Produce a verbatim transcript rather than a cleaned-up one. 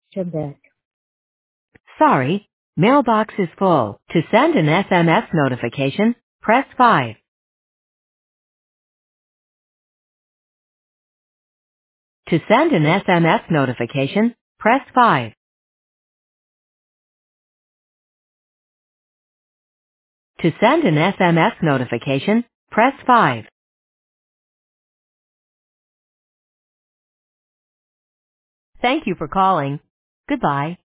Quebec. Sorry, mailbox is full. To send an S M S notification, press five. To send an S M S notification, press five. To send an S M S notification, press five. Thank you for calling. Goodbye.